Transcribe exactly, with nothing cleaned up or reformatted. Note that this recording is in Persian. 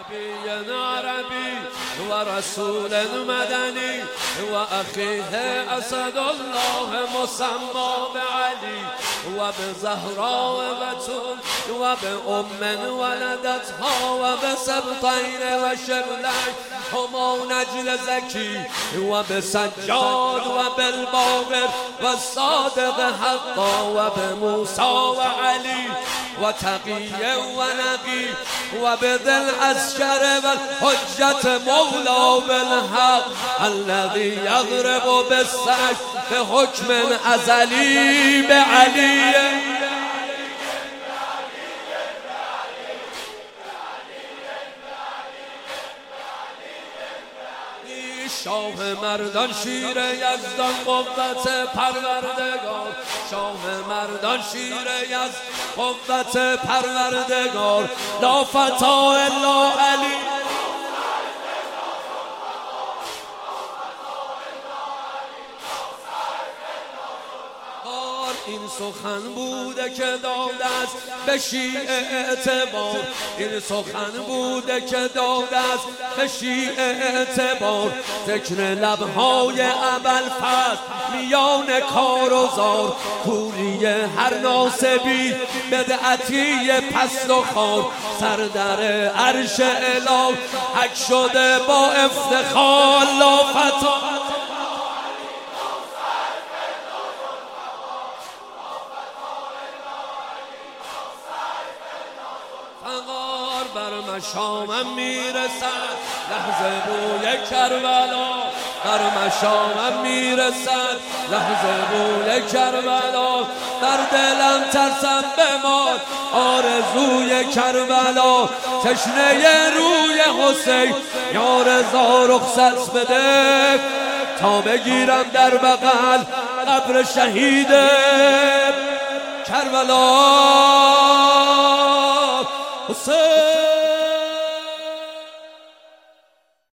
نبي عربي ورسول مدني وأخيه أسد الله مسمى بعلي وبزهراء بتول وبأم ولدتها وبسبطين وشبلين هما نجل زكي وبسجاد وبالباقر والصادق حقا وبموسى وعلي وتقي ونقي وبذي العسكر والحجة مولى بالحق الذي يضرب بالسيف بحكم أزلي بعلي شاه مردان شیر یزدان قوت پروردگار شاه مردان شیر یزدان قوت پروردگار لا فتا الا علی این سخن بوده که داده است به شیعه اعتبار این سخن بوده که داده است به شیعه اعتبار ذکر لبهای ابوالفضل میان کار و زار کوری هر ناسبی بدعتی پست و خار سر در عرش اله حک شده با افتخار لا فتا فقار بر مشامم میرسد لحظه بوی کربلا بر مشامم میرسد لحظه بوی کربلا در دلم ترسم بمان آرزوی کربلا تشنه روی حسین یا رضا رخصت بده تا بگیرم در بغل قبر شهید کربلا حسین